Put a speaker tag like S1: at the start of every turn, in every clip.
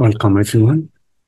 S1: Welcome, everyone.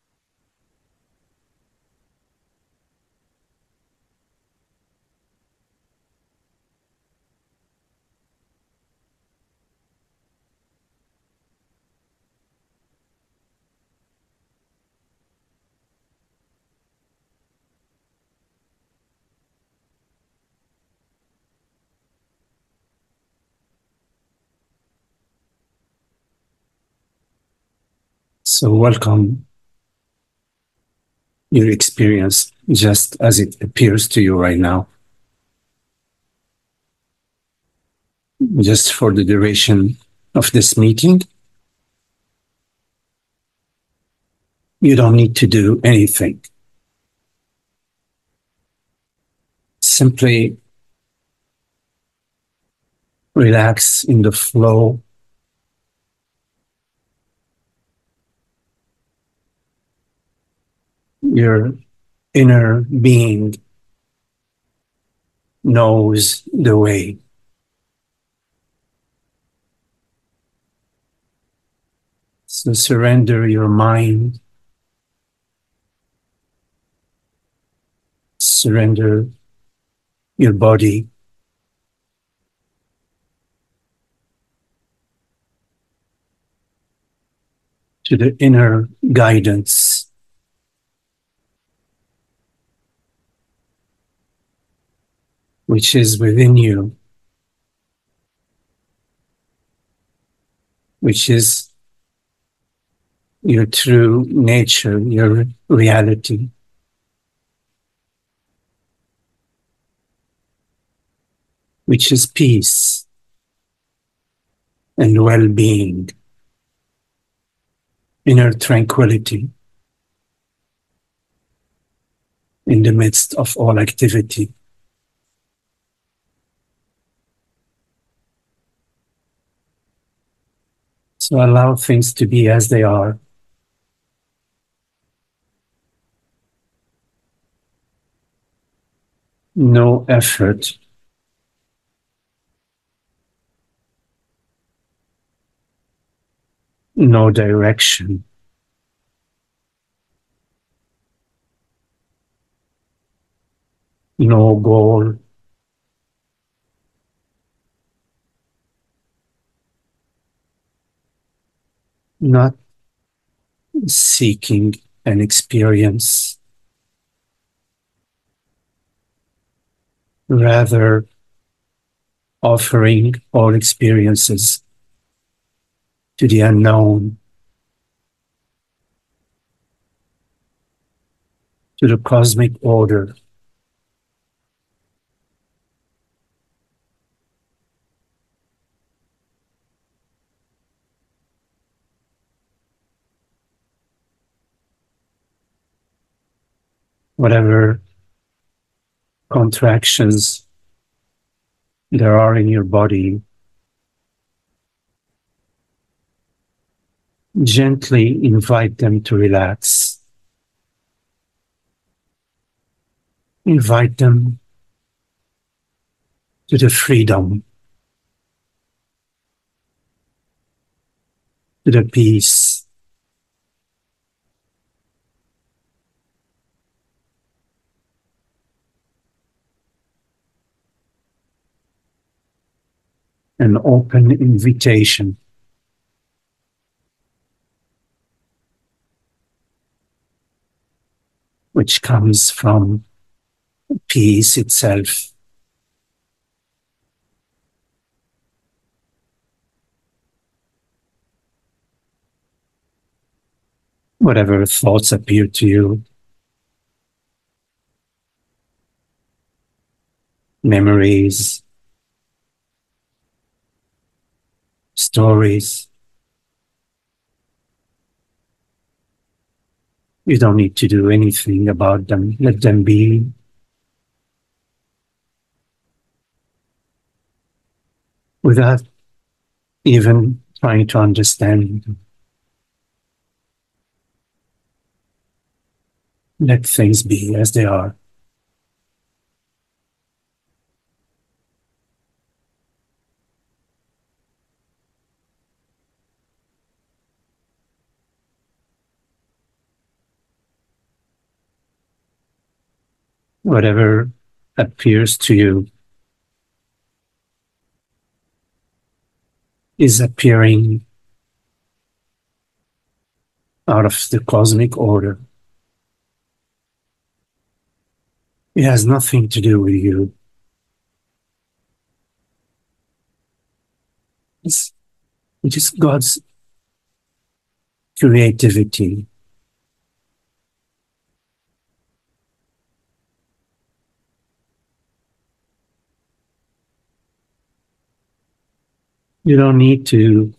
S1: So, welcome your experience just as it appears to you right now, just for the duration of this meeting. You don't need to do anything. Simply relax in the flow. Your inner being knows the way. So surrender your mind, surrender your body, to the inner guidance, which is within you, which is your true nature, your reality. Which is peace and well-being, inner tranquility in the midst of all activity. So allow things to be as they are. No effort. No direction. No goal. Not seeking an experience. Rather, offering all experiences to the unknown, to the cosmic order. Whatever contractions there are in your body, gently invite them to relax. Invite them to the freedom, to the peace, an open invitation which comes from peace itself. Whatever thoughts appear to you, memories, stories, you don't need to do anything about them. Let them be. Without even trying to understand them. Let things be as they are. Whatever appears to you is appearing out of the cosmic order. It has nothing to do with you. It is God's creativity. You don't need to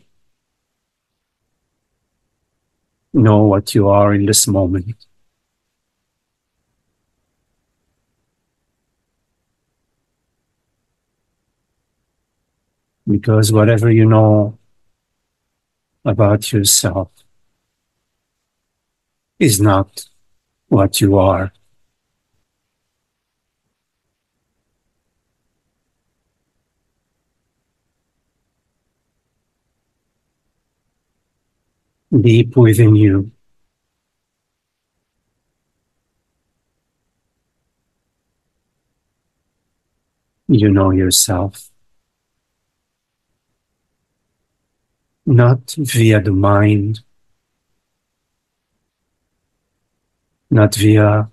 S1: know what you are in this moment. Because whatever you know about yourself is not what you are. Deep within you, you know yourself. Not via the mind, not via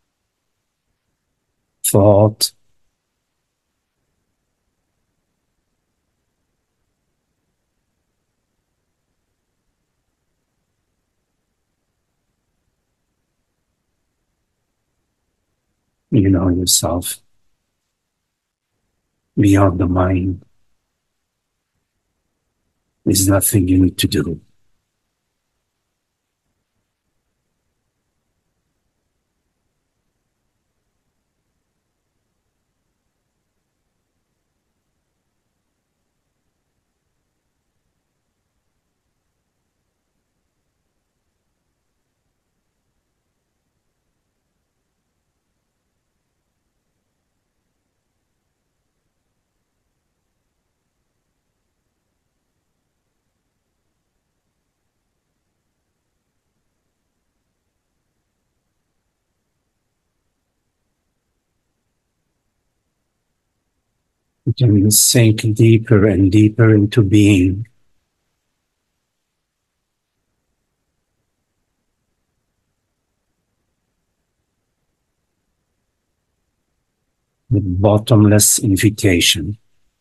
S1: thought, you know yourself beyond the mind. There's nothing you need to do. You can sink deeper and deeper into being. The bottomless invitation.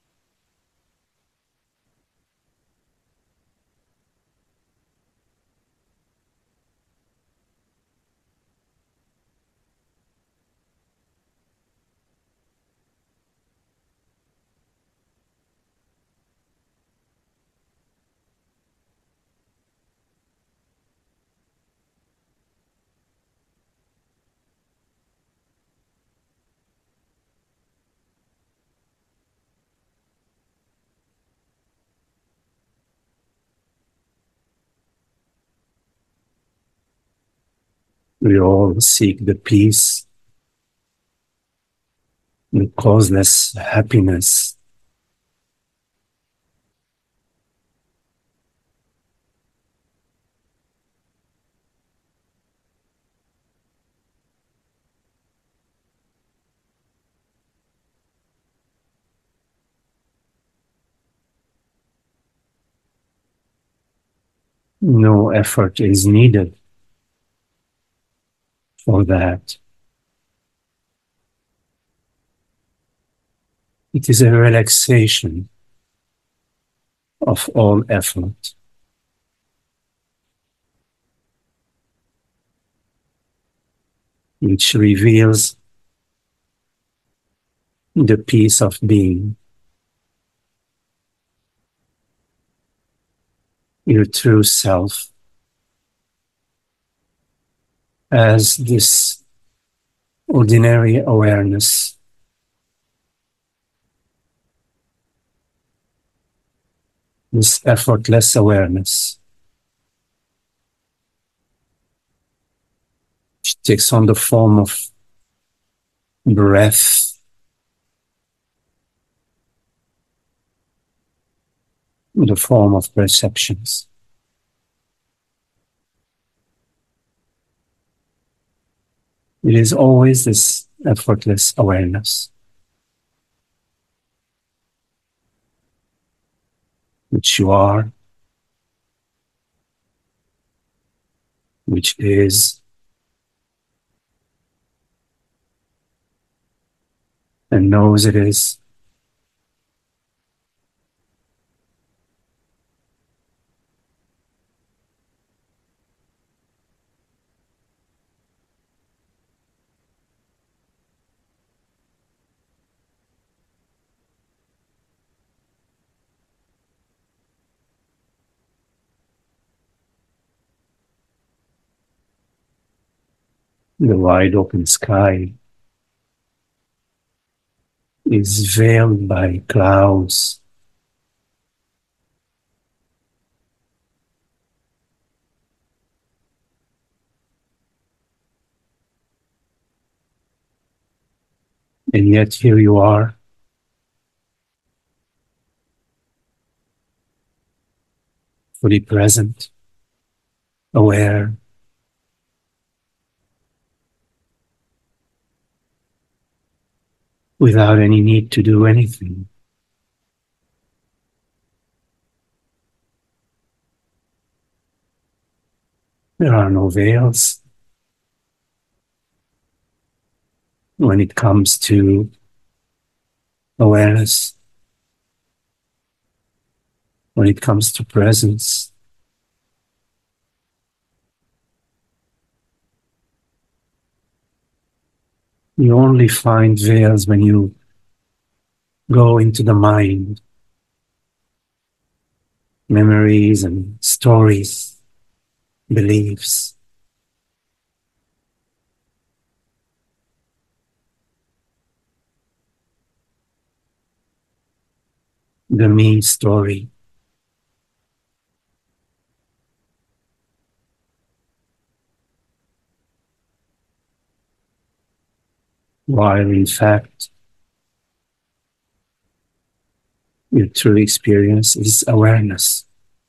S1: We all seek the peace, the causeless happiness. No effort is needed for that. It is a relaxation of all effort, which reveals the peace of being, your true self, as this ordinary awareness, this effortless awareness, which takes on the form of breath, the form of perceptions. It is always this effortless awareness, which you are, which is, and knows it is. The wide open sky is veiled by clouds, and yet here you are, fully present, aware, without any need to do anything. There are no veils when it comes to awareness, when it comes to presence. You only find veils when you go into the mind, memories and stories, beliefs. The me story. While in fact, your true experience is awareness.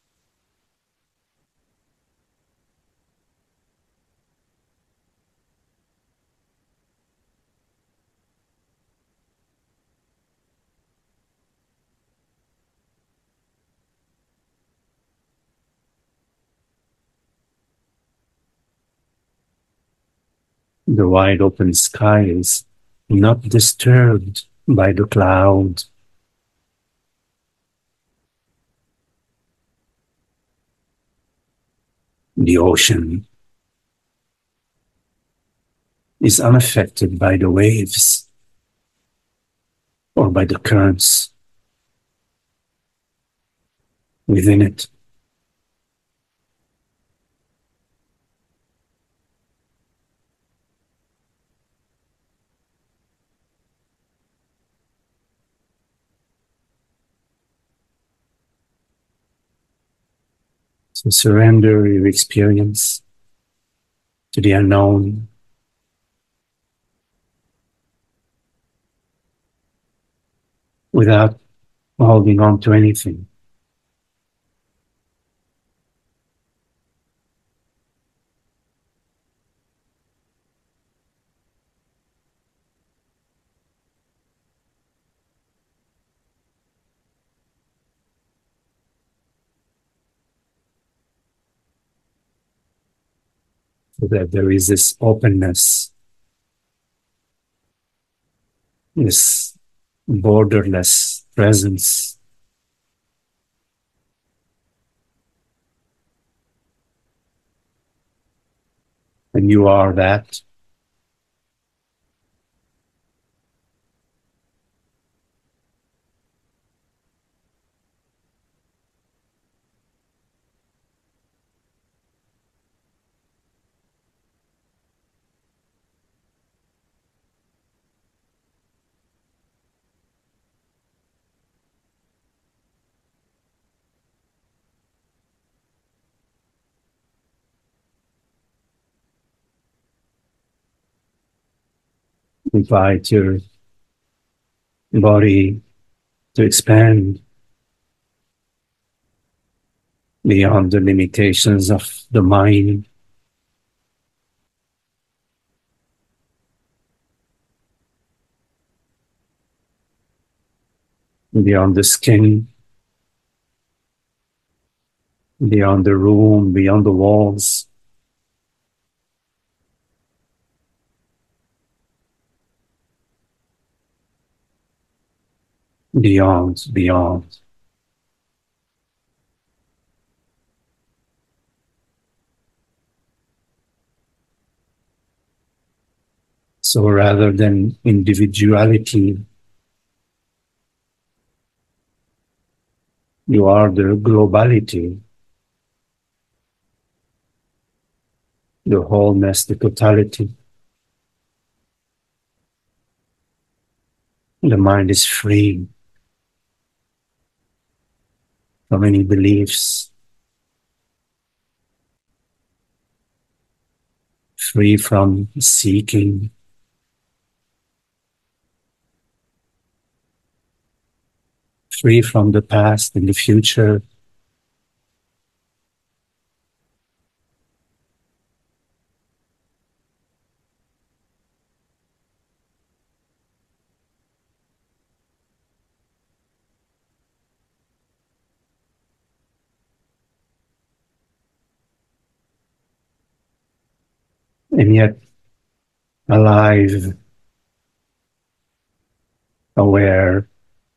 S1: The wide open sky is not disturbed by the cloud. The ocean is unaffected by the waves or by the currents within it. So surrender your experience to the unknown, without holding on to anything. So that there is this openness, this borderless presence, and you are that. Invite your body to expand beyond the limitations of the mind. beyond the skin, beyond the room, beyond the walls, beyond. So rather than individuality, you are the globality, the wholeness, the totality. The mind is free from any beliefs, free from seeking, free from the past and the future. And yet alive, aware,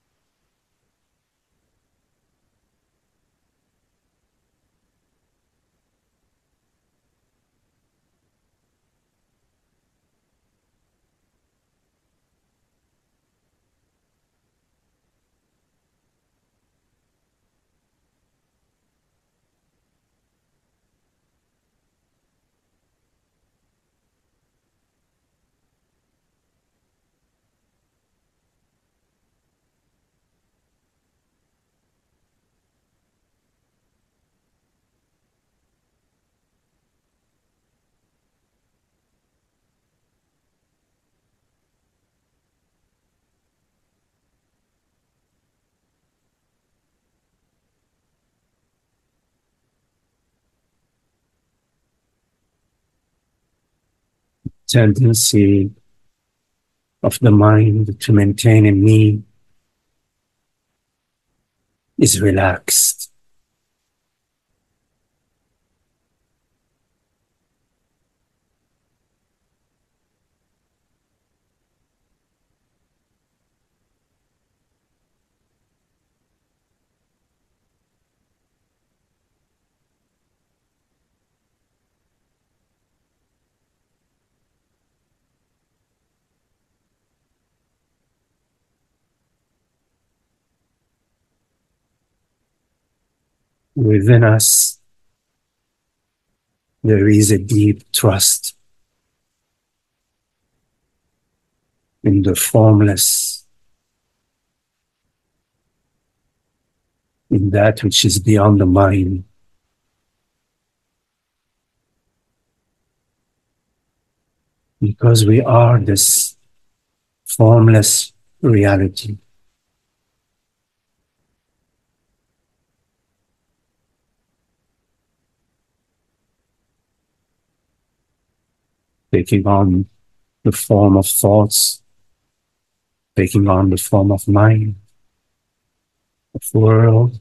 S1: tendency of the mind to maintain in me is relaxed. Within us, there is a deep trust in the formless, in that which is beyond the mind. Because we are this formless reality. Taking on the form of thoughts, taking on the form of mind, of world,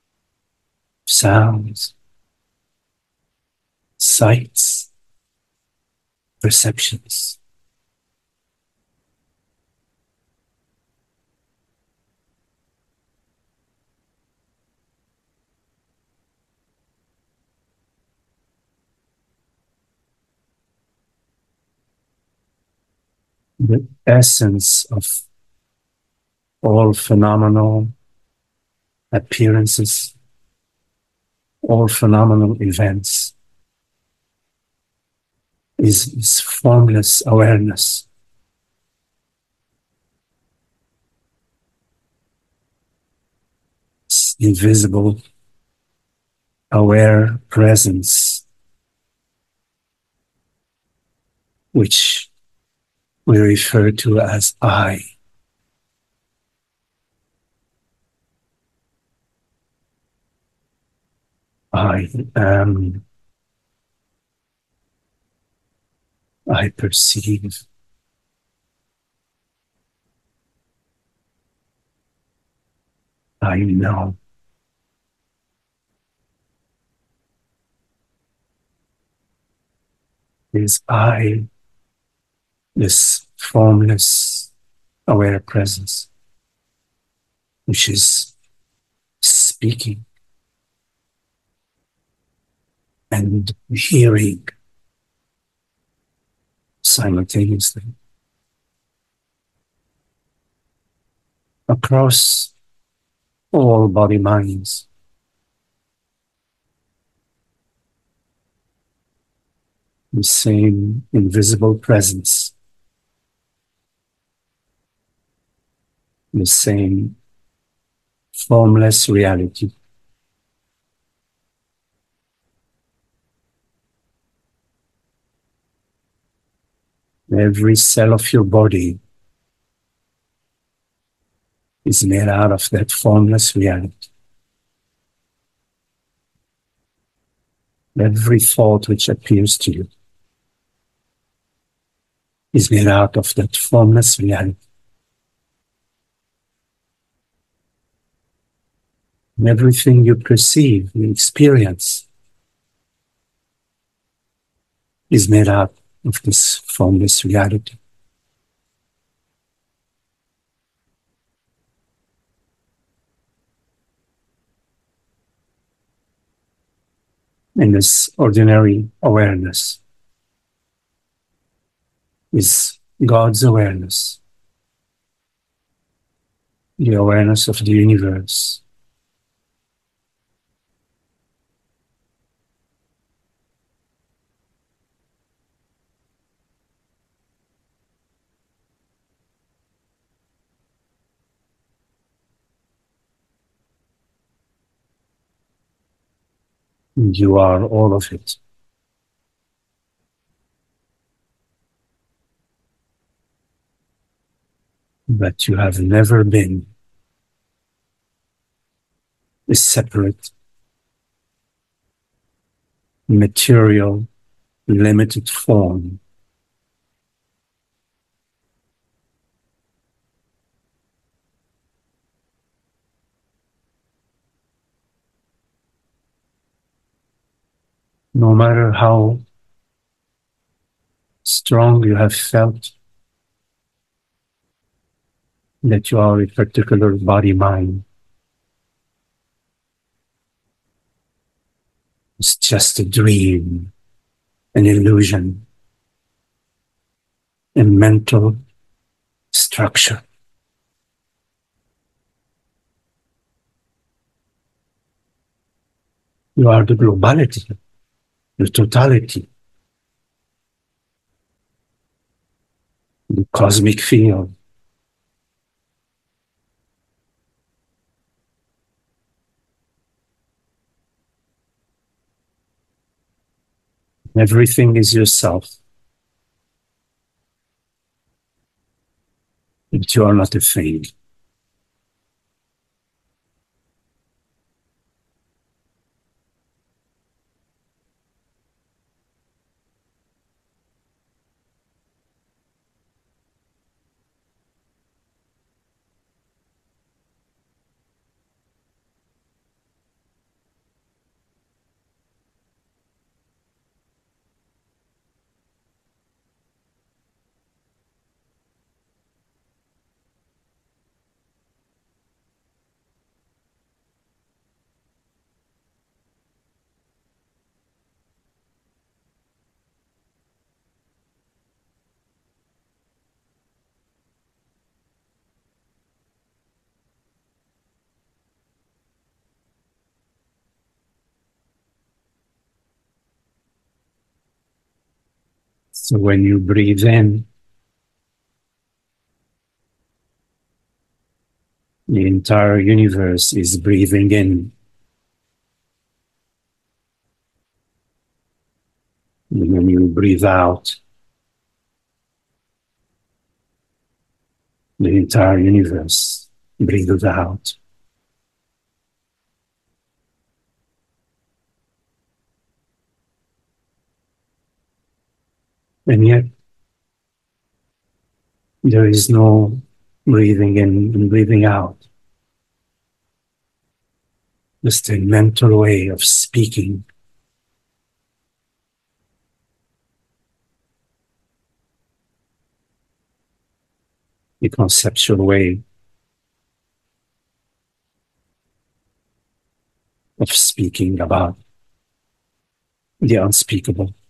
S1: sounds, sights, perceptions. The essence of all phenomenal appearances, all phenomenal events is formless awareness, it's invisible, aware presence, which we refer to as I. I am, I perceive, I know. Is I, this formless, aware presence, which is speaking and hearing simultaneously across all body minds. The same invisible presence, the same formless reality. Every cell of your body is made out of that formless reality. Every thought which appears to you is made out of that formless reality. And everything you perceive, you experience, is made out of this formless reality. And this ordinary awareness is God's awareness, the awareness of the universe. And you are all of it. But you have never been a separate, material, limited form. No matter how strong you have felt that you are a particular body mind, it's just a dream, an illusion, a mental structure. You are the globality, the totality, the cosmic field. Everything is yourself, but you are not a thing. So when you breathe in, the entire universe is breathing in. And when you breathe out, the entire universe breathes out. And yet, there is no breathing in and breathing out. just a mental way of speaking. A conceptual way of speaking about the unspeakable.